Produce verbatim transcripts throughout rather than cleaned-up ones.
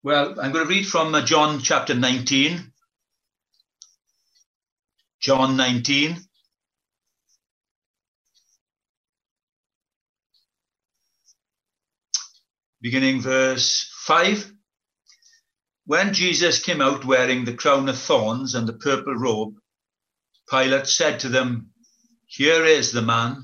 Well, I'm going to read from uh, John chapter nineteen. John nineteen. Beginning verse five. When Jesus came out wearing the crown of thorns and the purple robe, Pilate said to them, "Here is the man."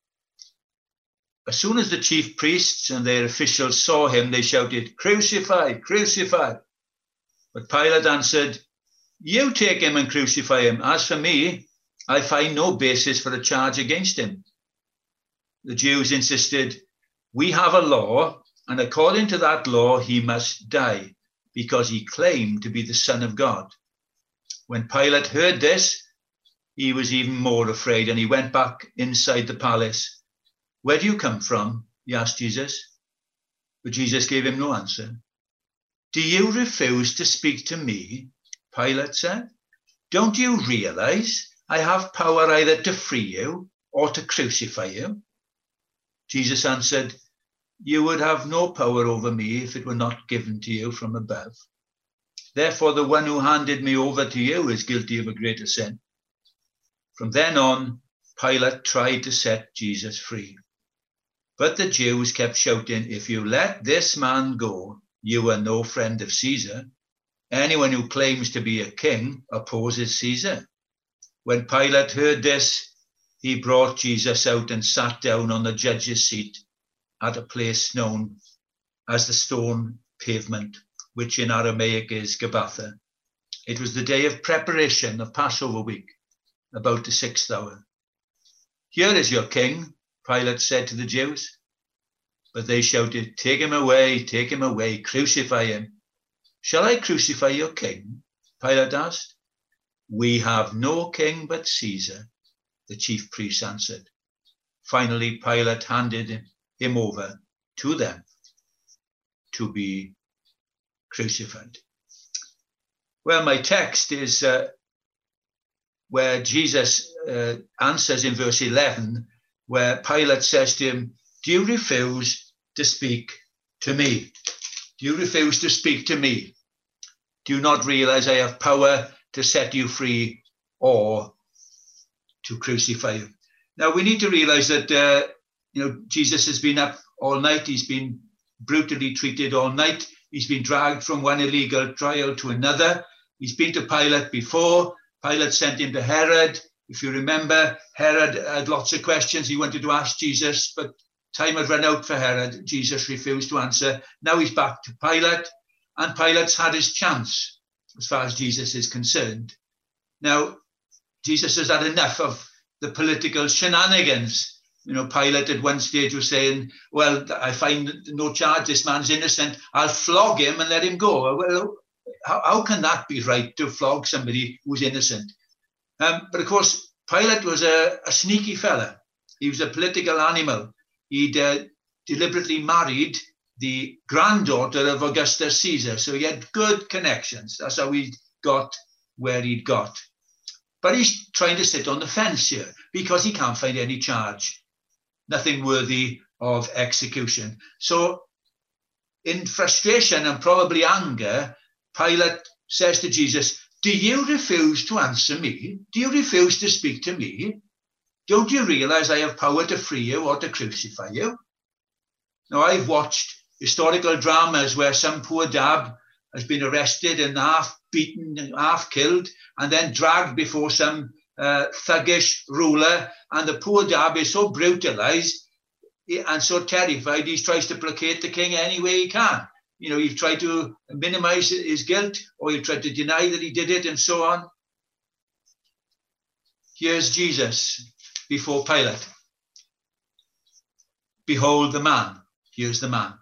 As soon as the chief priests and their officials saw him, they shouted, "Crucify, crucify." But Pilate answered, "You take him and crucify him. As for me, I find no basis for a charge against him." The Jews insisted, "We have a law, and according to that law, he must die, because he claimed to be the Son of God." When Pilate heard this, he was even more afraid, and he went back inside the palace. "Where do you come from?" he asked Jesus. But Jesus gave him no answer. "Do you refuse to speak to me?" Pilate said. "Don't you realize I have power either to free you or to crucify you?" Jesus answered, "You would have no power over me if it were not given to you from above. Therefore, the one who handed me over to you is guilty of a greater sin." From then on, Pilate tried to set Jesus free. But the Jews kept shouting, "If you let this man go, you are no friend of Caesar. Anyone who claims to be a king opposes Caesar." When Pilate heard this, he brought Jesus out and sat down on the judge's seat at a place known as the Stone Pavement, which in Aramaic is Gabbatha. It was the day of preparation of Passover week, about the sixth hour. "Here is your king," Pilate said to the Jews. But they shouted, "Take him away, take him away, crucify him." "Shall I crucify your king?" Pilate asked. "We have no king but Caesar," the chief priests answered. Finally, Pilate handed him over to them to be crucified. Well, my text is uh, where Jesus uh, answers in verse eleven, where Pilate says to him, "Do you refuse to speak to me? Do you refuse to speak to me? Do you not realize I have power to set you free or to crucify you?" Now, we need to realize that, uh, you know, Jesus has been up all night. He's been brutally treated all night. He's been dragged from one illegal trial to another. He's been to Pilate before. Pilate sent him to Herod. If you remember, Herod had lots of questions he wanted to ask Jesus, but time had run out for Herod. Jesus refused to answer. Now he's back to Pilate, and Pilate's had his chance as far as Jesus is concerned. Now, Jesus has had enough of the political shenanigans. You know, Pilate at one stage was saying, "Well, I find no charge, this man's innocent. I'll flog him and let him go." Well, how, how can that be right, to flog somebody who's innocent? Um, but of course, Pilate was a, a sneaky fella. He was a political animal. He'd uh, deliberately married the granddaughter of Augustus Caesar. So he had good connections. That's how he got where he'd got. But he's trying to sit on the fence here because he can't find any charge, nothing worthy of execution. So in frustration and probably anger, Pilate says to Jesus, "Do you refuse to answer me? Do you refuse to speak to me? Don't you realize I have power to free you or to crucify you?" Now, I've watched historical dramas where some poor dab has been arrested and half beaten, half killed, and then dragged before some uh, thuggish ruler. And the poor dab is so brutalized and so terrified, he tries to placate the king any way he can. You know, he's tried to minimize his guilt, or he tried to deny that he did it, and so on. Here's Jesus before Pilate. "Behold the man." Here's the man.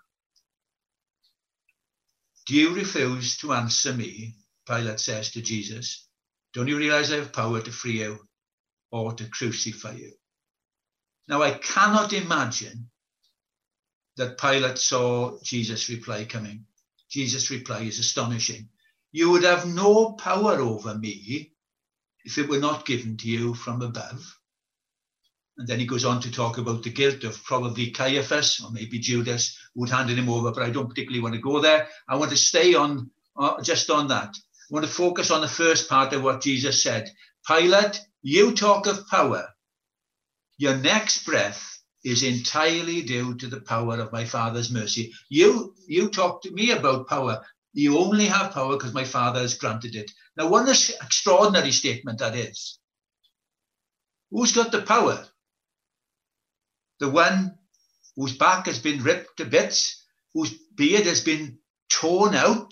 "Do you refuse to answer me?" Pilate says to Jesus. "Don't you realize I have power to free you or to crucify you?" Now, I cannot imagine that Pilate saw Jesus' reply coming. Jesus' reply is astonishing. "You would have no power over me if it were not given to you from above." And then he goes on to talk about the guilt of probably Caiaphas or maybe Judas, who had handed him over, but I don't particularly want to go there. I want to stay on uh, just on that. I want to focus on the first part of what Jesus said. Pilate, you talk of power. Your next breath is entirely due to the power of my Father's mercy. You, you talk to me about power. You only have power because my Father has granted it. Now, what an extraordinary statement that is. Who's got the power? The one whose back has been ripped to bits, whose beard has been torn out,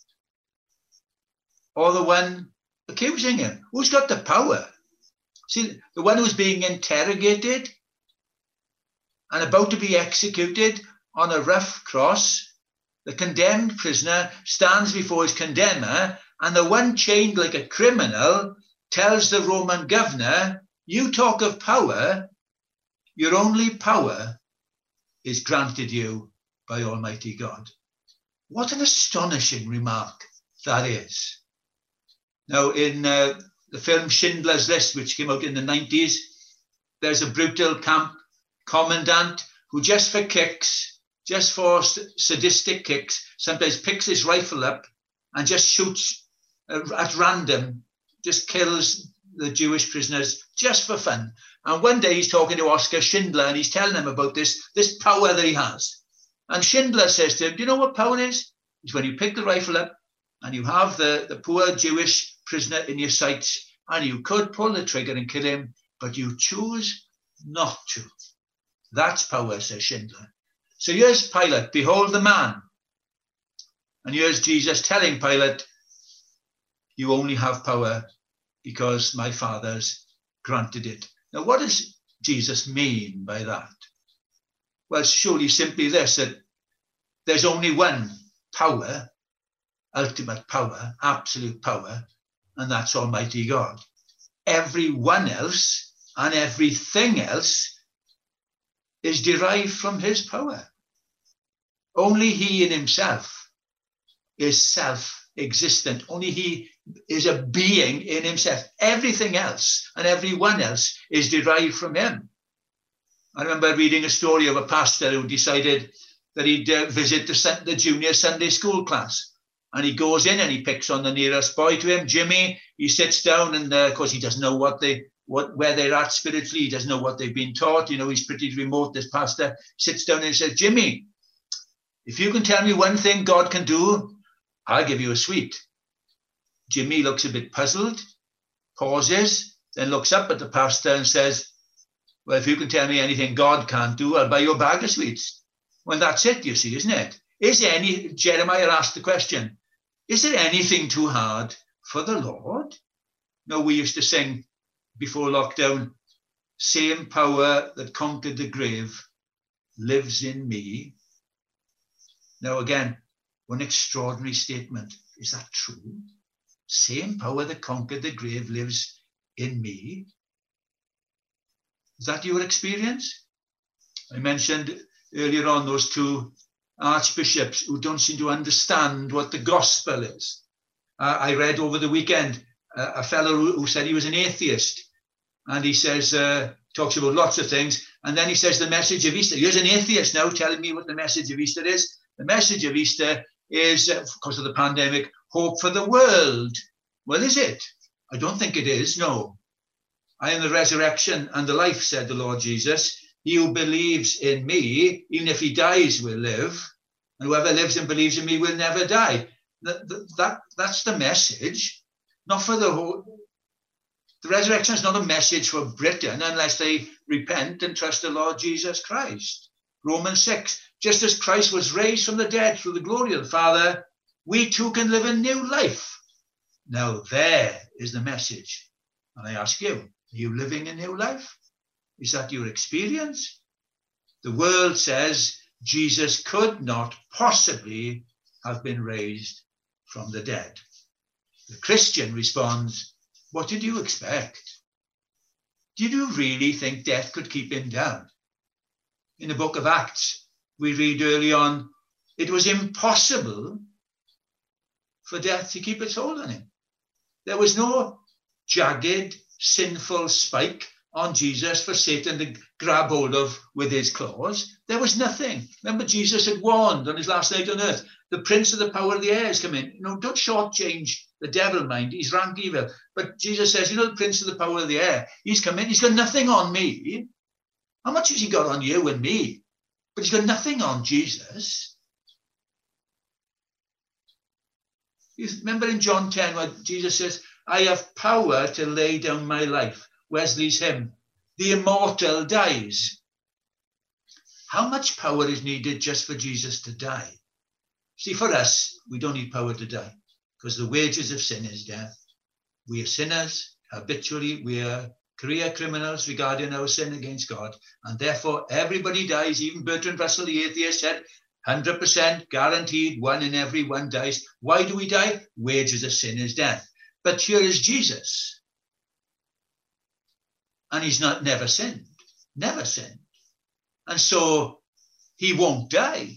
or the one accusing him? Who's got the power? See, the one who's being interrogated and about to be executed on a rough cross, the condemned prisoner stands before his condemner, and the one chained like a criminal tells the Roman governor, you talk of power, your only power is granted you by Almighty God. What an astonishing remark that is. Now, in uh, the film Schindler's List, which came out in the nineties, there's a brutal camp commandant who just for kicks, just for sadistic kicks, sometimes picks his rifle up and just shoots at random, just kills the Jewish prisoners just for fun. And one day he's talking to Oskar Schindler and he's telling him about this, this power that he has. And Schindler says to him, do you know what power is? It's when you pick the rifle up and you have the, the poor Jewish prisoner in your sights and you could pull the trigger and kill him, but you choose not to. That's power, says Schindler. So here's Pilate, behold the man. And here's Jesus telling Pilate, you only have power because my Father's granted it. Now, what does Jesus mean by that? Well, surely simply this, that there's only one power, ultimate power, absolute power, and that's Almighty God. Everyone else and everything else is derived from his power. Only he in himself is self-existent. Only he is a being in himself. Everything else and everyone else is derived from him. I remember reading a story of a pastor who decided that he'd uh, visit the, the junior Sunday school class. And he goes in and he picks on the nearest boy to him, Jimmy. He sits down and, uh, of course, he doesn't know what they, what, where they're at spiritually. He doesn't know what they've been taught. You know, he's pretty remote, this pastor. Sits down and he says, Jimmy, if you can tell me one thing God can do, I'll give you a sweet. Jimmy looks a bit puzzled, pauses, then looks up at the pastor and says, well, if you can tell me anything God can't do, I'll buy you a bag of sweets. Well, that's it, you see, isn't it? Is there any, Jeremiah asked the question, is there anything too hard for the Lord? No, we used to sing before lockdown, same power that conquered the grave lives in me. Now, again, one extraordinary statement. Is that true? Same power that conquered the grave lives in me. Is that your experience? I mentioned earlier on those two archbishops who don't seem to understand what the gospel is. Uh, I read over the weekend uh, a fellow who, who said he was an atheist. And he says, uh, talks about lots of things. And then he says the message of Easter. Here's an atheist now telling me what the message of Easter is. The message of Easter is, uh, because of the pandemic, hope for the world. Well, is it? I don't think it is, no. I am the resurrection and the life, said the Lord Jesus. He who believes in me, even if he dies, will live. And whoever lives and believes in me will never die. That, that, that's the message. Not for the whole... The resurrection is not a message for Britain unless they repent and trust the Lord Jesus Christ. Romans six, just as Christ was raised from the dead through the glory of the Father, we too can live a new life. Now there is the message. And I ask you, are you living a new life? Is that your experience? The world says Jesus could not possibly have been raised from the dead. The Christian responds, what did you expect? Did you really think death could keep him down? In the book of Acts, we read early on, it was impossible for death to keep its hold on him. There was no jagged, sinful spike on Jesus for Satan to grab hold of with his claws. There was nothing. Remember, Jesus had warned on his last night on earth, the prince of the power of the air has come in. You know, don't shortchange the devil, mind. He's rank evil. But Jesus says, you know, the prince of the power of the air, he's come in. He's got nothing on me. How much has he got on you and me? But he's got nothing on Jesus. You remember in John ten, where Jesus says, I have power to lay down my life. Wesley's hymn, the immortal dies. How much power is needed just for Jesus to die? See, for us, we don't need power to die because the wages of sin is death. We are sinners habitually. We are career criminals regarding our sin against God. And therefore, everybody dies. Even Bertrand Russell, the atheist, said, one hundred percent guaranteed, one in every one dies. Why do we die? Wages of sin is death. But here is Jesus. And he's not never sinned, never sinned. And so he won't die.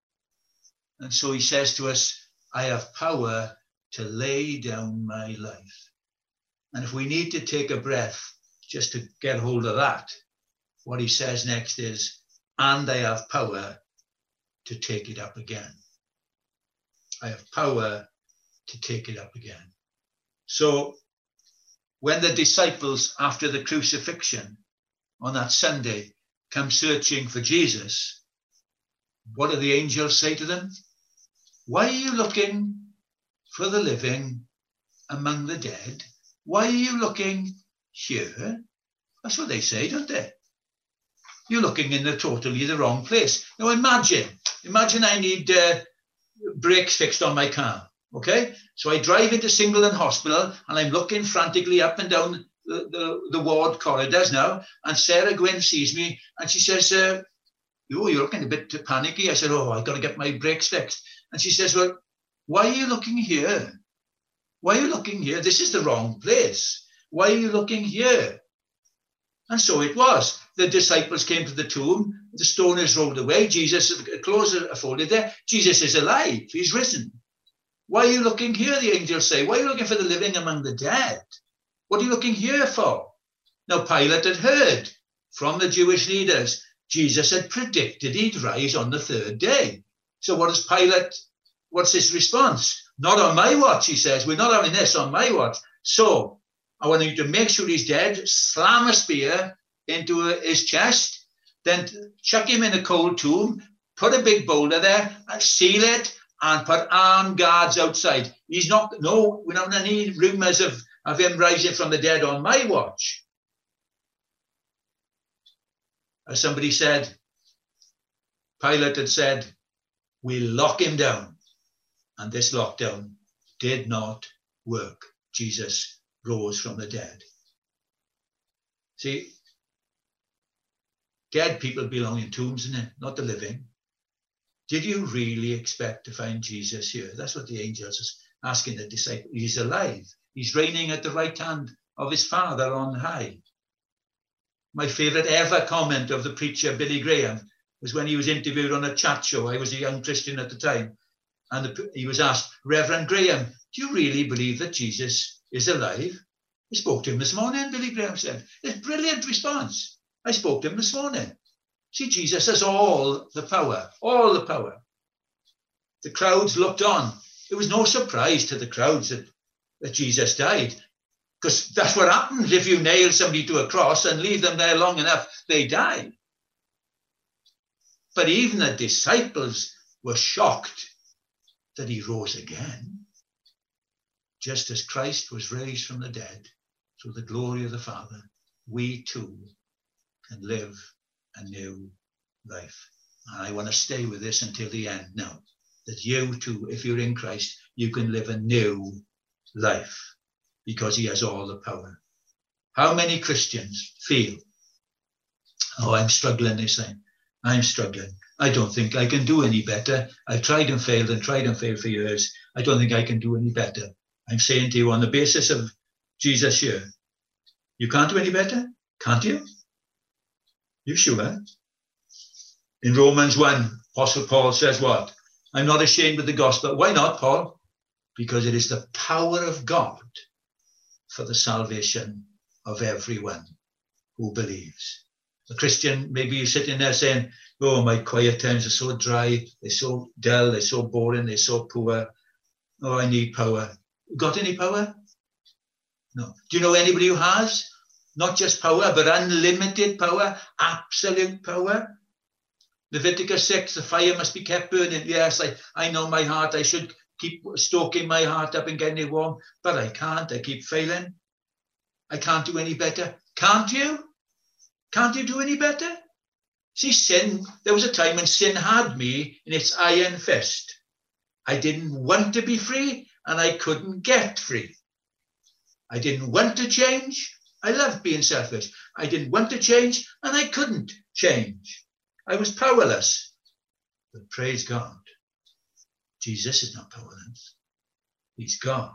And so he says to us, I have power to lay down my life. And if we need to take a breath just to get hold of that, what he says next is, and I have power to take it up again. I have power to take it up again. So when the disciples, after the crucifixion on that Sunday, come searching for Jesus, what do the angels say to them? Why are you looking for the living among the dead? Why are you looking here? That's what they say, don't they? You're looking in the totally the wrong place. Now imagine, imagine I need uh, brakes fixed on my car. Okay, so I drive into Singleton Hospital and I'm looking frantically up and down the, the, the ward corridors now. And Sarah Gwynn sees me and she says, uh, oh, you're looking a bit panicky. I said, oh, I've got to get my brakes fixed. And she says, well, why are you looking here? Why are you looking here? This is the wrong place. Why are you looking here? And so it was. The disciples came to the tomb. The stone is rolled away. Jesus, clothes are folded there. Jesus is alive. He's risen. Why are you looking here, the angels say? Why are you looking for the living among the dead? What are you looking here for? Now, Pilate had heard from the Jewish leaders, Jesus had predicted he'd rise on the third day. So what does Pilate, what's his response? Not on my watch, he says. We're not having this on my watch. So I want you to make sure he's dead, slam a spear into his chest, then chuck him in a cold tomb, put a big boulder there, and seal it, and put armed guards outside. He's not, no, we don't need rumours of, of him rising from the dead on my watch. As somebody said, Pilate had said, we'll lock him down. And this lockdown did not work. Jesus rose from the dead. See, dead people belong in tombs, isn't it? Not the living. Did you really expect to find Jesus here? That's what the angels are asking the disciples. He's alive. He's reigning at the right hand of his Father on high. My favourite ever comment of the preacher Billy Graham was when he was interviewed on a chat show. I was a young Christian at the time. And the, he was asked, Reverend Graham, do you really believe that Jesus is alive? I spoke to him this morning, Billy Graham said. It's a brilliant response. I spoke to him this morning. See, Jesus has all the power, all the power. The crowds looked on. It was no surprise to the crowds that, that Jesus died, because that's what happens if you nail somebody to a cross and leave them there long enough, they die. But even the disciples were shocked that he rose again, just as Christ was raised from the dead through the glory of the Father. We too can live a new life. And I want to stay with this until the end now, that you too, if you're in Christ, you can live a new life because he has all the power. How many Christians feel, oh, I'm struggling this thing. I'm struggling. I don't think I can do any better. I've tried and failed and tried and failed for years. I don't think I can do any better. I'm saying to you on the basis of Jesus here, you can't do any better, can't you? You sure? In Romans one, Apostle Paul says what? I'm not ashamed of the gospel. Why not, Paul? Because it is the power of God for the salvation of everyone who believes. A Christian, maybe you're sitting there saying, oh, my quiet times are so dry, they're so dull, they're so boring, they're so poor. Oh, I need power. Got any power? No. Do you know anybody who has? Not just power, but unlimited power, absolute power. Leviticus six, the fire must be kept burning. Yes, I, I know my heart. I should keep stoking my heart up and getting it warm, but I can't. I keep failing. I can't do any better. Can't you? Can't you do any better? See, sin, there was a time when sin had me in its iron fist. I didn't want to be free, and I couldn't get free. I didn't want to change. I loved being selfish. I didn't want to change, and I couldn't change. I was powerless. But praise God, Jesus is not powerless. He's God.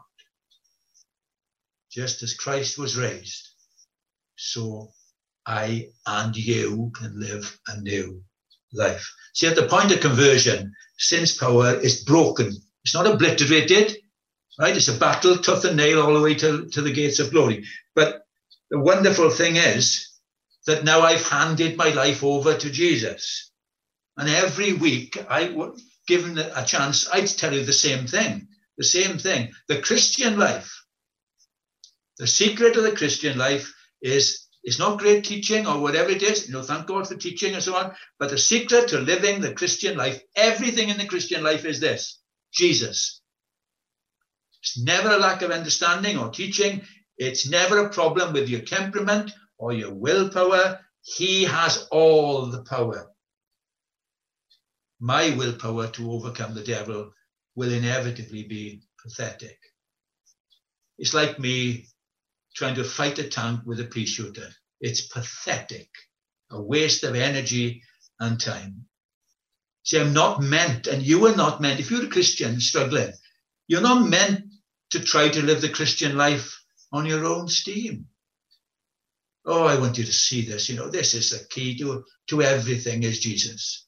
Just as Christ was raised, so I and you can live a new life. See, at the point of conversion, sin's power is broken. It's not obliterated, right? It's a battle, tooth and nail, all the way to, to the gates of glory. But the wonderful thing is that now I've handed my life over to Jesus. And every week, I, given a chance, I'd tell you the same thing, the same thing. The Christian life, the secret of the Christian life is It's not great teaching or whatever it is. You know, thank God for teaching and so on. But the secret to living the Christian life, everything in the Christian life is this: Jesus. It's never a lack of understanding or teaching. It's never a problem with your temperament or your willpower. He has all the power. My willpower to overcome the devil will inevitably be pathetic. It's like me trying to fight a tank with a pea shooter. It's pathetic, a waste of energy and time. See, I'm not meant, and you are not meant, if you're a Christian struggling, you're not meant to try to live the Christian life on your own steam. Oh, I want you to see this. You know, this is the key to, to everything is Jesus.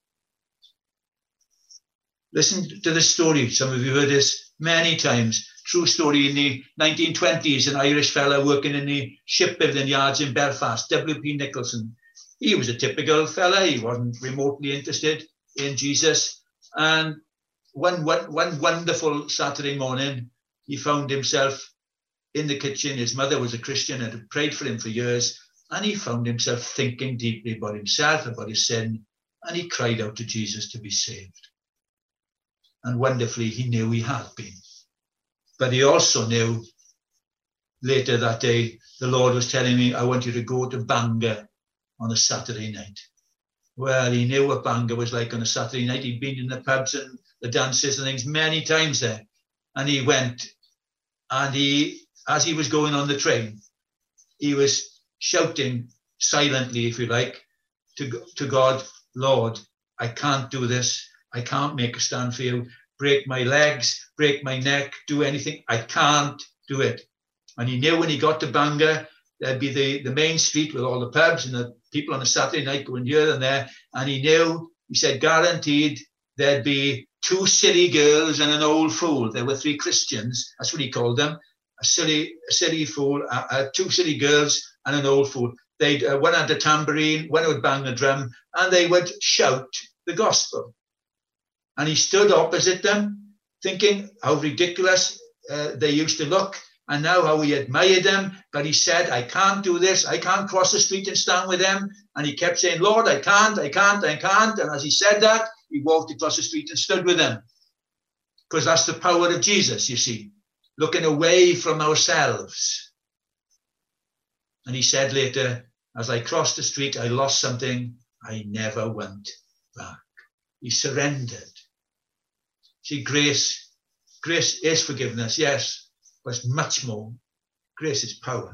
Listen to this story. Some of you heard this many times. True story. In the nineteen twenties, an Irish fella working in the shipbuilding yards in Belfast, W P Nicholson. He was a typical fella. He wasn't remotely interested in Jesus. And one, one, one wonderful Saturday morning, he found himself in the kitchen. His mother was a Christian and had prayed for him for years. And he found himself thinking deeply about himself, about his sin. And he cried out to Jesus to be saved. And wonderfully, he knew he had been. But he also knew later that day, the Lord was telling me, I want you to go to Bangor on a Saturday night. Well, he knew what Bangor was like on a Saturday night. He'd been in the pubs and the dances and things many times there. And he went, and he, as he was going on the train, he was shouting silently, if you like, to, to God, Lord, I can't do this. I can't make a stand for you. Break my legs, break my neck, do anything. I can't do it. And he knew when he got to Bangor, there'd be the, the main street with all the pubs and the people on a Saturday night going here and there. And he knew, he said, guaranteed there'd be two silly girls and an old fool. There were three Christians. That's what he called them. A silly, a silly fool, uh, uh, two silly girls and an old fool. They'd, uh, one had a tambourine, one would bang the drum, and they would shout the gospel. And he stood opposite them, thinking how ridiculous uh, they used to look, and now how he admired them. But he said, I can't do this. I can't cross the street and stand with them. And he kept saying, Lord, I can't, I can't, I can't. And as he said that, he walked across the street and stood with them. Because that's the power of Jesus, you see, looking away from ourselves. And he said later, as I crossed the street, I lost something I never went back. He surrendered. See, grace, grace is forgiveness, yes, but it's much more. Grace is power.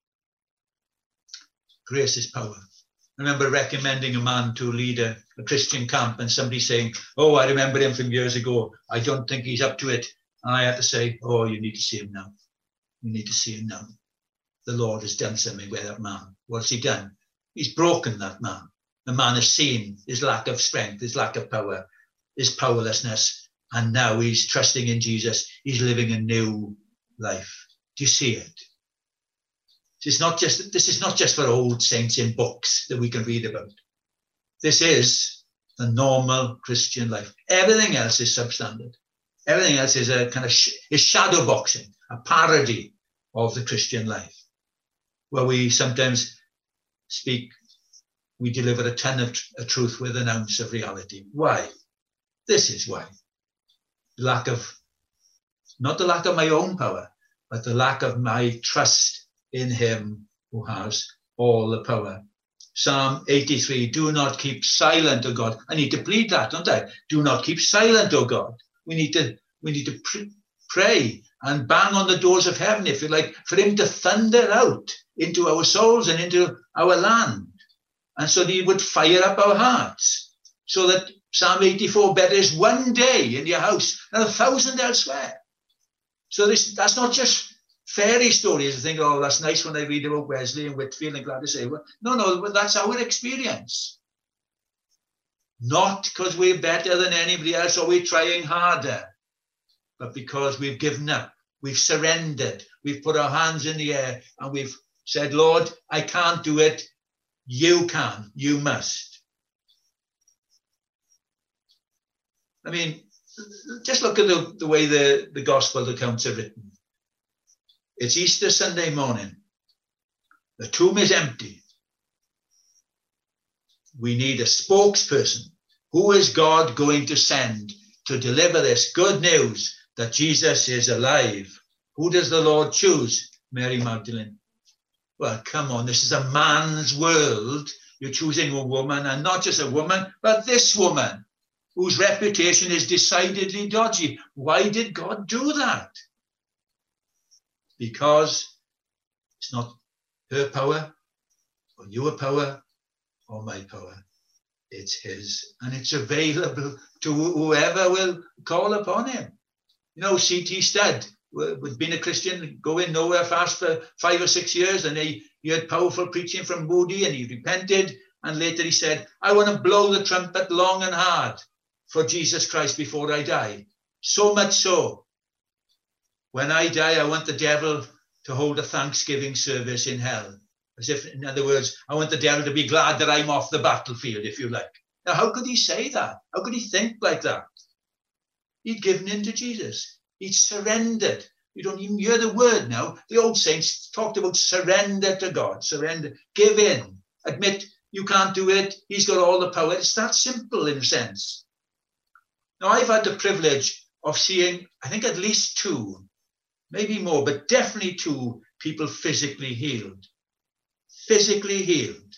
Grace is power. I remember recommending a man to lead a, a Christian camp, and somebody saying, oh, I remember him from years ago. I don't think he's up to it. And I had to say, oh, you need to see him now. You need to see him now. The Lord has done something with that man. What's he done? He's broken that man. The man has seen his lack of strength, his lack of power, his powerlessness. And now he's trusting in Jesus. He's living a new life. Do you see it? It's not just, this is not just for old saints in books that we can read about. This is the normal Christian life. Everything else is substandard. Everything else is a kind of sh- is shadow boxing, a parody of the Christian life, where we sometimes speak, we deliver a ton of tr- a truth with an ounce of reality. Why? This is why. Lack of, not the lack of my own power, but the lack of my trust in him who has all the power. Psalm eighty-three, do not keep silent, O God. I need to plead that, don't I? Do not keep silent, O God. We need to, we need to pr- pray and bang on the doors of heaven, if you like, for him to thunder out into our souls and into our land. And so that he would fire up our hearts, so that Psalm eighty-four, better is one day in your house than a thousand elsewhere. So this, that's not just fairy stories. I think, oh, that's nice when I read about Wesley and Whitfield and Gladys Aylward. No, no, that's our experience. Not because we're better than anybody else or we're trying harder, but because we've given up, we've surrendered, we've put our hands in the air and we've said, Lord, I can't do it. You can, you must. I mean, just look at the, the way the, the gospel accounts are written. It's Easter Sunday morning. The tomb is empty. We need a spokesperson. Who is God going to send to deliver this good news that Jesus is alive? Who does the Lord choose? Mary Magdalene. Well, come on, this is a man's world. You're choosing a woman, and not just a woman, but this woman, whose reputation is decidedly dodgy. Why did God do that? Because it's not her power, or your power, or my power. It's his, and it's available to whoever will call upon him. You know, C T Studd was been a Christian, going nowhere fast for five or six years, and he, he had powerful preaching from Moody, and he repented, and later he said, I want to blow the trumpet long and hard for Jesus Christ before I die. So much so, when I die, I want the devil to hold a Thanksgiving service in hell. As if, in other words, I want the devil to be glad that I'm off the battlefield, if you like. Now, how could he say that? How could he think like that? He'd given in to Jesus. He'd surrendered. You don't even hear the word now. The old saints talked about surrender to God. Surrender. Give in. Admit you can't do it. He's got all the power. It's that simple in a sense. Now, I've had the privilege of seeing, I think, at least two, maybe more, but definitely two people physically healed. Physically healed.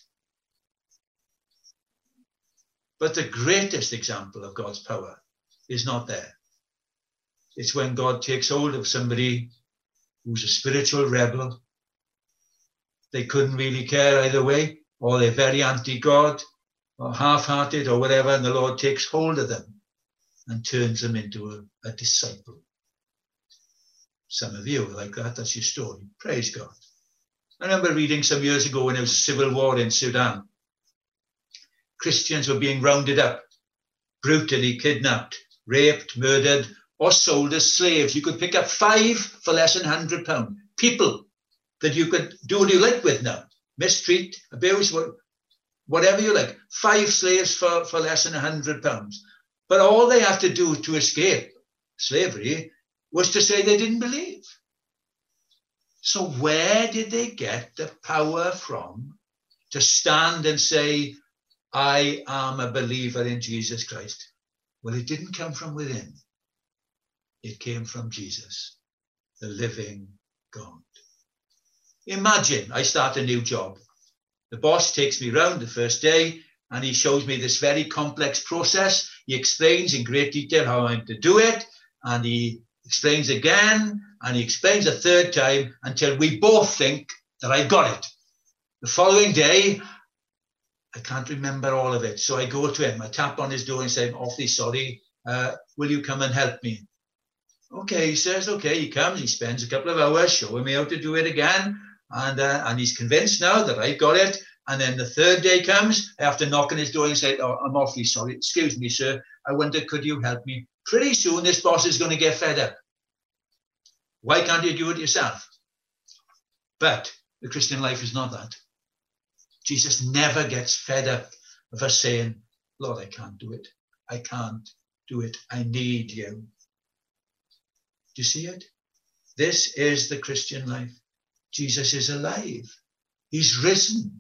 But the greatest example of God's power is not there. It's when God takes hold of somebody who's a spiritual rebel. They couldn't really care either way, or they're very anti-God, or half-hearted, or whatever, and the Lord takes hold of them and turns them into a, a disciple. Some of you are like that. That's your story. Praise God. I remember reading some years ago when there was a civil war in Sudan. Christians were being rounded up, brutally kidnapped, raped, murdered, or sold as slaves. You could pick up five for less than one hundred pounds. People that you could do what you like with now. Mistreat, abuse, whatever you like. Five slaves for, for less than one hundred pounds. But all they had to do to escape slavery was to say they didn't believe. So where did they get the power from to stand and say, I am a believer in Jesus Christ? Well, it didn't come from within. It came from Jesus, the living God. Imagine I start a new job. The boss takes me round the first day and he shows me this very complex process. He explains in great detail how I'm to do it, and he explains again, and he explains a third time until we both think that I've got it. The following day, I can't remember all of it. So I go to him, I tap on his door and say, I'm awfully sorry. Uh, will you come and help me? Okay, he says, okay. He comes, he spends a couple of hours showing me how to do it again. And, uh, and he's convinced now that I've got it. And then the third day comes, I have to knock on his door and say, oh, I'm awfully sorry. Excuse me, sir. I wonder, could you help me? Pretty soon, this boss is going to get fed up. Why can't you do it yourself? But The Christian life is not that. Jesus never gets fed up of us saying, Lord, I can't do it. I can't do it. I need you. Do you see it? This is the Christian life. Jesus is alive. He's risen.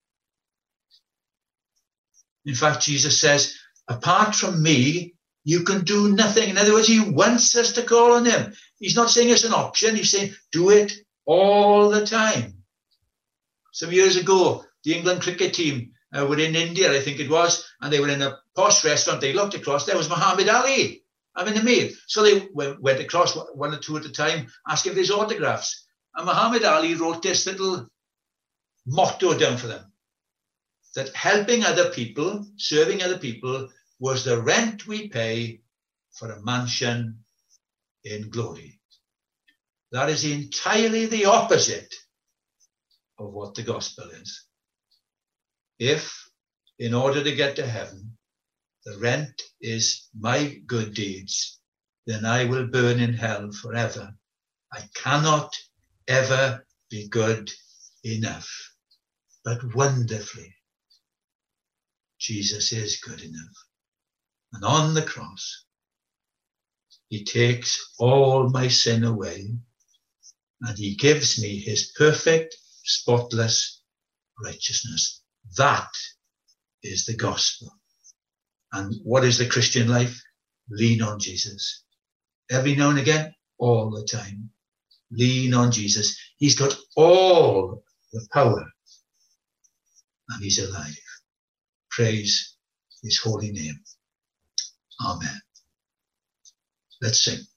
In fact, Jesus says, apart from me, you can do nothing. In other words, he wants us to call on him. He's not saying it's an option. He's saying, do it all the time. Some years ago, the England cricket team uh, were in India, I think it was, and they were in a posh restaurant. They looked across. There was Muhammad Ali having a meal. So they went across one or two at a time, asking for his autographs. And Muhammad Ali wrote this little motto down for them, that helping other people, serving other people, was the rent we pay for a mansion in glory. That is entirely the opposite of what the gospel is. If, in order to get to heaven, the rent is my good deeds, then I will burn in hell forever. I cannot ever be good enough. But wonderfully, Jesus is good enough. And on the cross, he takes all my sin away and he gives me his perfect, spotless righteousness. That is the gospel. And what is the Christian life? Lean on Jesus. Every now and again, all the time. Lean on Jesus. He's got all the power and he's alive. Praise his holy name. Amen. Let's sing.